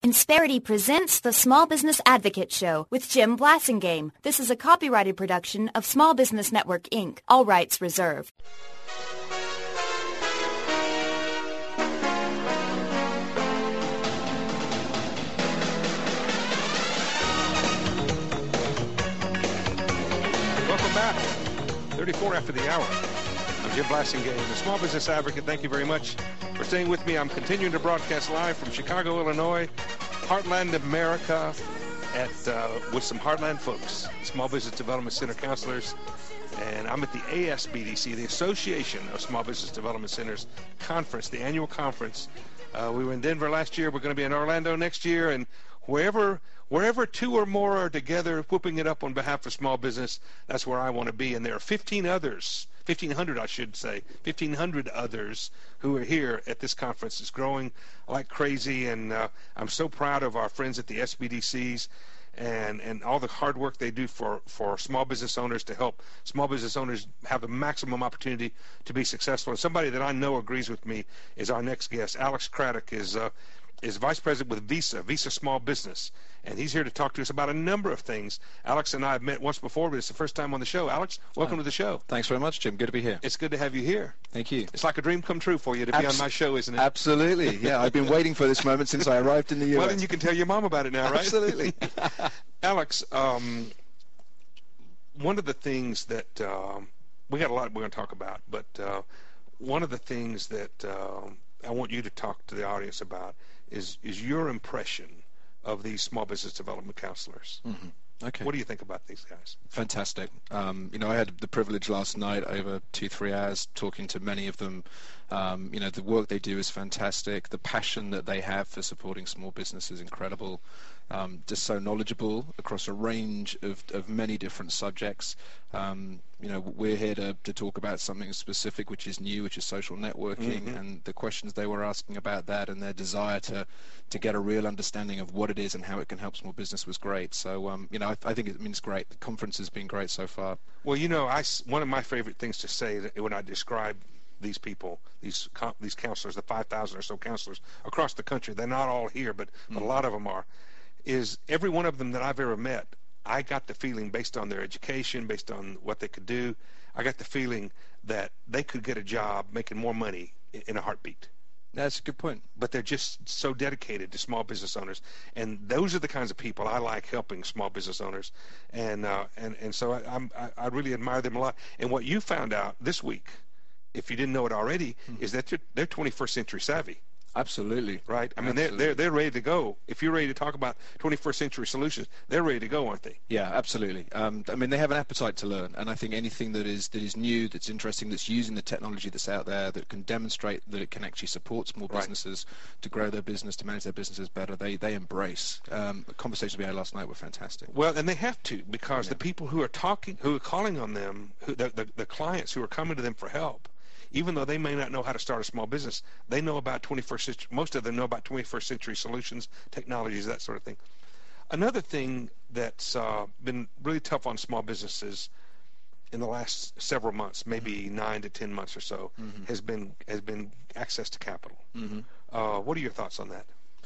Insperity presents the Small Business Advocate Show with Jim Blasingame. This is a copyrighted production of Small Business Network, Inc. All rights reserved. Welcome back. 34 after the hour. I'm Jim Blasingame, the Small Business Advocate. Thank you very much for staying with me. I'm continuing to broadcast live from Chicago, Illinois, Heartland America, with some Heartland folks, Small Business Development Center counselors, and I'm at the ASBDC, the Association of Small Business Development Centers conference, the annual conference. We were in Denver last year. We're going to be in Orlando next year, and wherever two or more are together whooping it up on behalf of small business, that's where I want to be. And there are 1,500 I should say, 1,500 others who are here at this conference. It's growing like crazy, and I'm so proud of our friends at the SBDCs and all the hard work they do for small business owners to help small business owners have the maximum opportunity to be successful. And somebody that I know agrees with me is our next guest. Alex Craddock is Vice President with Visa Small Business, and he's here to talk to us about a number of things. Alex and I have met once before, but it's the first time on the show. Alex, welcome to the show. Thanks very much, Jim. Good to be here. It's good to have you here. Thank you. It's like a dream come true for you to be on my show, isn't it? Absolutely. Yeah, I've been waiting for this moment since I arrived in the U.S. Well, then you can tell your mom about it now, right? Absolutely. Alex, one of the things that we got a lot we're going to talk about, but one of the things that I want you to talk to the audience about is your impression of these small business development counselors. Mm-hmm. Okay. What do you think about these guys? Fantastic. I had the privilege last night over 2-3 hours talking to many of them. The work they do is fantastic. The passion that they have for supporting small business is incredible. Just so knowledgeable across a range of many different subjects. We're here to talk about something specific, which is new, which is social networking, mm-hmm. and the questions they were asking about that and their desire to get a real understanding of what it is and how it can help small business was great. So, I think it means great. The conference has been great so far. Well, one of my favorite things to say when I describe these people, these counselors, the 5,000 or so counselors across the country, they're not all here, but a lot of them are, is every one of them that I've ever met, I got the feeling, based on their education, based on what they could do, I got the feeling that they could get a job making more money in a heartbeat. That's a good point. But they're just so dedicated to small business owners, and those are the kinds of people I like helping small business owners, and so I really admire them a lot. And what you found out this week, if you didn't know it already, is that they're 21st century savvy. Absolutely. Right? I mean, absolutely. they're ready to go. If you're ready to talk about 21st century solutions, they're ready to go, aren't they? Yeah, absolutely. They have an appetite to learn, and I think anything that is new, that's interesting, that's using the technology that's out there, that can demonstrate that it can actually support small businesses to grow their business, to manage their businesses better, they embrace. The conversations we had last night were fantastic. Well, and they have to, because the people who are calling on them, the clients who are coming to them for help, even though they may not know how to start a small business, they know about 21st century. Most of them know about 21st century solutions, technologies, that sort of thing. Another thing that's been really tough on small businesses in the last several months, maybe 9 to 10 months or so, has been access to capital. What are your thoughts on that?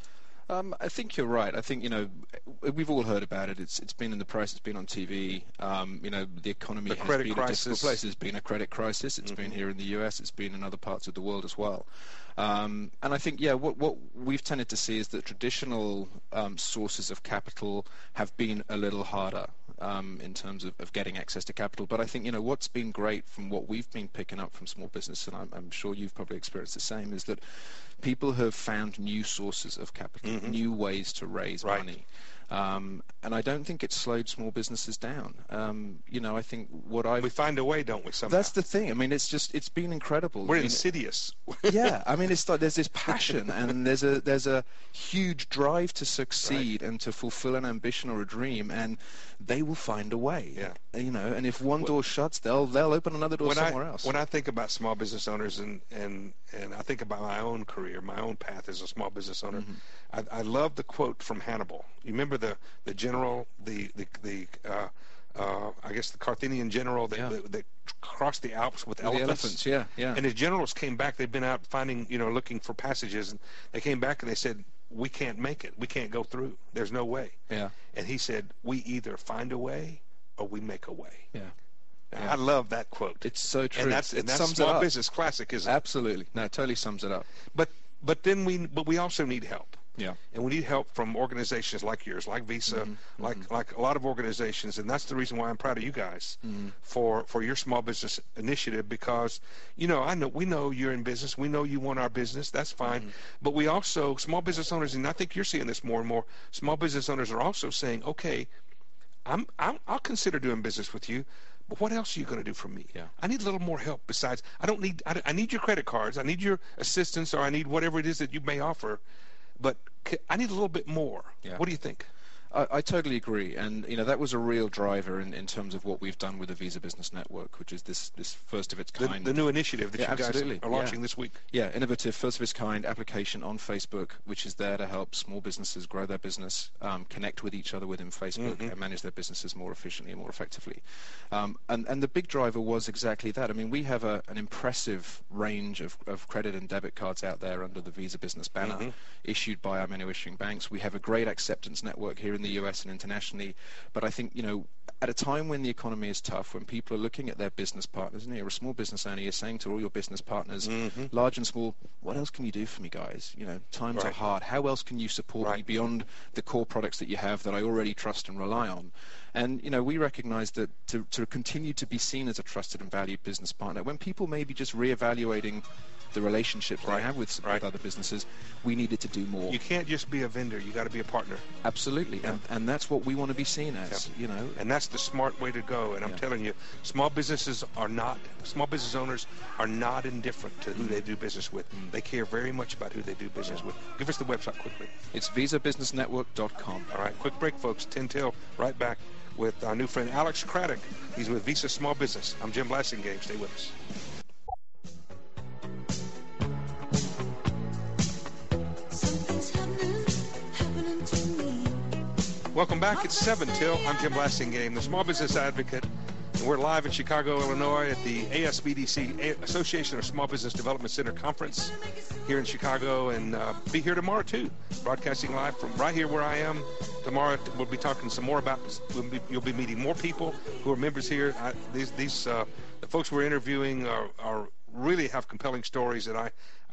I think you're right. I think, we've all heard about it. It's been in the press. It's been on TV. The economy has been a difficult place. There's been a credit crisis. It's been here in the U.S. It's been in other parts of the world as well. And I think, what we've tended to see is that traditional sources of capital have been a little harder in terms of getting access to capital. But I think, what's been great from what we've been picking up from small business, and I'm sure you've probably experienced the same, is that people have found new sources of capital, new ways to raise money. And I don't think it's slowed small businesses down. I think we find a way, don't we? Somehow. That's the thing. It's been incredible. We're insidious. Yeah, it's like there's this passion and there's a huge drive to succeed and to fulfill an ambition or a dream, and they will find a way. Yeah. And if one door shuts, they'll open another door somewhere else. When I think about small business owners and I think about my own career, my own path as a small business owner, I love the quote from Hannibal. You remember the general, I guess the Carthaginian general that crossed the Alps with elephants. Yeah. And his generals came back. They'd been out finding, looking for passages, and they came back and they said, we can't make it. We can't go through. There's no way. Yeah. And he said, we either find a way or we make a way. Yeah. Yeah. I love that quote. It's so true. And that's small business classic, isn't it? Absolutely. No, it totally sums it up. But we also need help. Yeah. And we need help from organizations like yours, like Visa, like a lot of organizations, and that's the reason why I'm proud of you guys for your small business initiative, because we know you're in business, we know you want our business, that's fine, but we also, small business owners, and I think you're seeing this more and more, small business owners are also saying, okay, I'll consider doing business with you, but what else are you going to do for me? Yeah. I need a little more help besides, I need your credit cards, I need your assistance, or I need whatever it is that you may offer, but I need a little bit more. Yeah. What do you think? I totally agree, and that was a real driver in terms of what we've done with the Visa Business Network, which is this first of its kind. The new initiative that you guys are launching this week. Yeah, innovative, first of its kind application on Facebook, which is there to help small businesses grow their business, connect with each other within Facebook, and manage their businesses more efficiently and more effectively. And the big driver was exactly that. I mean, we have an impressive range of credit and debit cards out there under the Visa Business banner, issued by our many issuing banks. We have a great acceptance network here in the US and internationally, but I think at a time when the economy is tough, when people are looking at their business partners, and you're a small business owner, you're saying to all your business partners, large and small, what else can you do for me, guys? Times are hard. How else can you support me beyond the core products that you have that I already trust and rely on? And we recognize that to continue to be seen as a trusted and valued business partner, when people may be just reevaluating the relationships they have with other businesses, we needed to do more. You can't just be a vendor, you got to be a partner. Absolutely. Yeah. And that's what we want to be seen as. And that's the smart way to go. And I'm telling you, small business owners are not indifferent to who they do business with. They care very much about who they do business with. Give us the website quickly. It's visabusinessnetwork.com. All right, quick break, folks. 10 till, right back with our new friend Alex Craddock. He's with Visa Small Business. I'm Jim Blasingame. Stay with us. Welcome back. It's 7 till. I'm Jim Blasingame, the Small Business Advocate, and we're live in Chicago, Illinois at the ASBDC, Association of Small Business Development Center Conference here in Chicago, and be here tomorrow too, broadcasting live from right here where I am. Tomorrow we'll be talking some more about, you'll be meeting more people who are members here. The folks we're interviewing are really have compelling stories that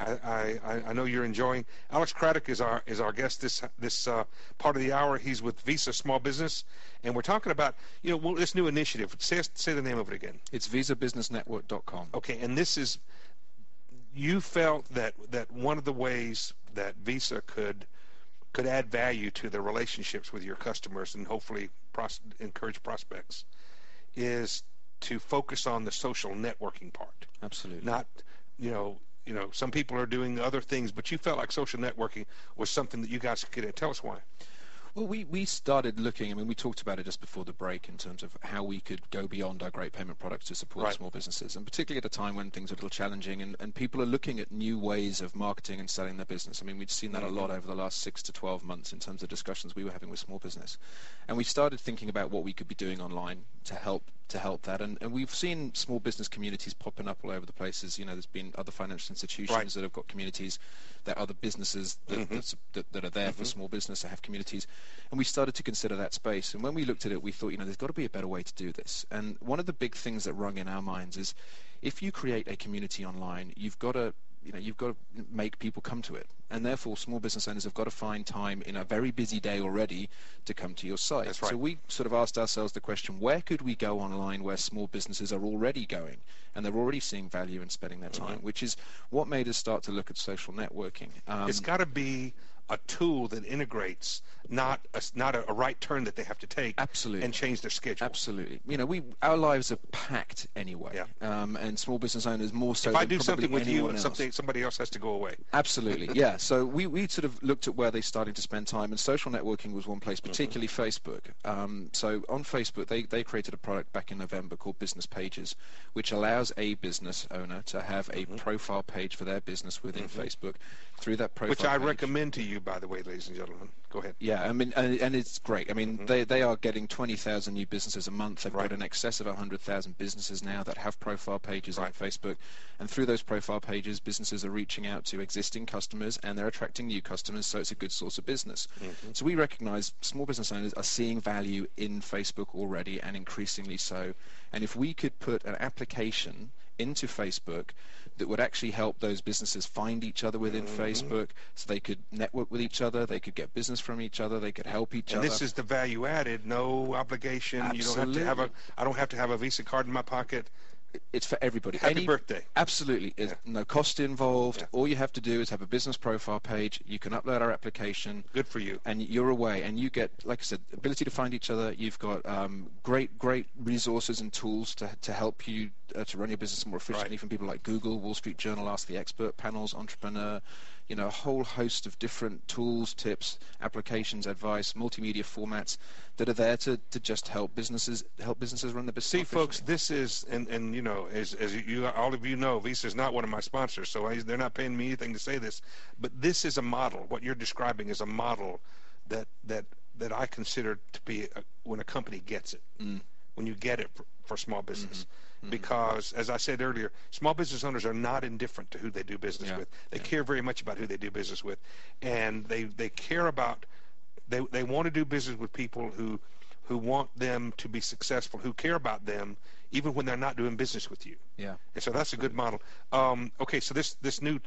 I know you're enjoying. Alex Craddock is our guest this part of the hour. He's with Visa Small Business, and we're talking about this new initiative. Say the name of it again. It's visabusinessnetwork.com. Okay, and this is, you felt that one of the ways that Visa could add value to the relationships with your customers and hopefully encourage prospects is to focus on the social networking part. Absolutely. Not, some people are doing other things, but you felt like social networking was something that you guys could tell us why. Well, we started looking, we talked about it just before the break in terms of how we could go beyond our great payment products to support small businesses, and particularly at a time when things are a little challenging and people are looking at new ways of marketing and selling their business. We'd seen that a lot over the last 6 to 12 months in terms of discussions we were having with small business. And we started thinking about what we could be doing online to help that. And we've seen small business communities popping up all over the places. There's been other financial institutions that have got communities, that other businesses that are there for small business that have communities. And we started to consider that space. And when we looked at it, we thought, there's got to be a better way to do this. And one of the big things that rung in our minds is if you create a community online, you've got to make people come to it. And therefore, small business owners have got to find time in a very busy day already to come to your site. That's right. So we sort of asked ourselves the question, where could we go online where small businesses are already going and they're already seeing value in spending their time, which is what made us start to look at social networking. It's got to be a tool that integrates, not a right turn that they have to take. Absolutely. And change their schedule. Absolutely. Our lives are packed anyway. Yeah. And small business owners more so. If I do something with you, else. somebody else has to go away. Absolutely. Yeah. So we sort of looked at where they're starting to spend time, and social networking was one place, particularly Facebook. So on Facebook, they created a product back in November called Business Pages, which allows a business owner to have a profile page for their business within Facebook. Through that profile which I page, recommend to you by the way, ladies and gentlemen. Go ahead. Yeah, I mean, and it's great. I mean, they are getting 20,000 new businesses a month. They've got in excess of 100,000 businesses now that have profile pages on Facebook. And through those profile pages, businesses are reaching out to existing customers and they're attracting new customers, so it's a good source of business. So we recognize small business owners are seeing value in Facebook already, and increasingly so. And if we could put an application into Facebook that would actually help those businesses find each other within Facebook, so they could network with each other, they could get business from each other, they could help each other. And this is the value added, no obligation. Absolutely. You don't have to I don't have to have a Visa card in my pocket. It's for everybody. Happy birthday. Absolutely. There's no cost involved. All you have to do is have a business profile page. You can upload our application. Good for you. And you're away. And you get, like I said, ability to find each other. You've got great resources and tools to help you to run your business more efficiently from people like Google, Wall Street Journal, Ask the Expert, Panels, Entrepreneur, a whole host of different tools, tips, applications, advice, multimedia formats that are there to just help businesses run their business. See, folks, this is, and as you all of you know, Visa is not one of my sponsors, so they're not paying me anything to say this, but this is a model. What you're describing is a model that I consider to be when a company gets it, when you get it for small business. Because, as I said earlier, small business owners are not indifferent to who they do business with. They care very much about who they do business with, and they care about, they want to do business with people who want them to be successful, who care about them, even when they're not doing business with you. Yeah. And so that's a good model. Okay, so this new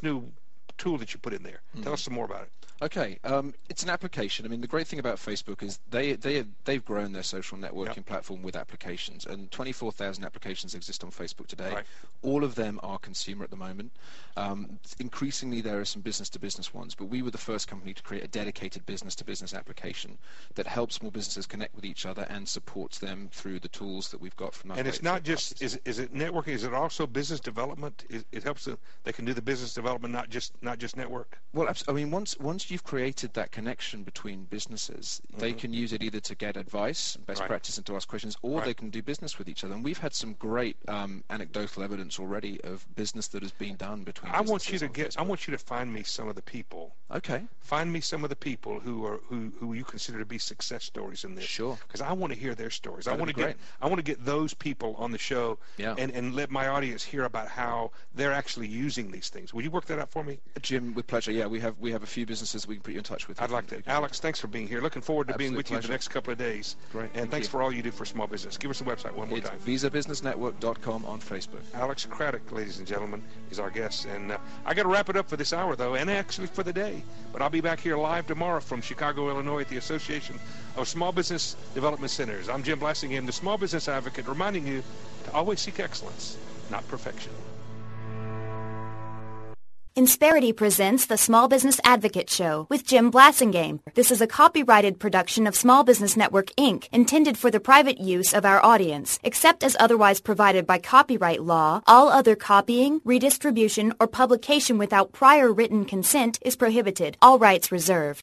tool that you put in there, tell us some more about it. Okay, it's an application. I mean, the great thing about Facebook is they've grown their social networking platform with applications, and 24,000 applications exist on Facebook today. All of them are consumer at the moment. Increasingly, there are some business-to-business ones, but we were the first company to create a dedicated business-to-business application that helps small businesses connect with each other and supports them through the tools that we've got from us. And it's not just, is it networking? Is it also business development? It helps they can do the business development, not just network? Well, I mean, once you've created that connection between businesses, they can use it either to get advice, best practice, and to ask questions, or they can do business with each other. And we've had some great anecdotal evidence already of business that has been done between businesses. I want you to find me some of the people. Okay. Find me some of the people who you consider to be success stories in this. Sure. Because I want to hear their stories. I want to get those people on the show and let my audience hear about how they're actually using these things. Will you work that out for me? Jim, with pleasure. Yeah, we have a few businesses we can put you in touch with. I'd like that. Alex, thanks for being here. Looking forward to being with you the next couple of days. Great. And thanks for all you do for small business. Give us the website one more time. It's visabusinessnetwork.com on Facebook. Alex Craddock, ladies and gentlemen, is our guest. And I got to wrap it up for this hour, though, and actually for the day. But I'll be back here live tomorrow from Chicago, Illinois at the Association of Small Business Development Centers. I'm Jim Blassingham, the Small Business Advocate, reminding you to always seek excellence, not perfection. Insperity presents the Small Business Advocate Show with Jim Blasingame. This is a copyrighted production of Small Business Network, Inc., intended for the private use of our audience. Except as otherwise provided by copyright law, all other copying, redistribution, or publication without prior written consent is prohibited. All rights reserved.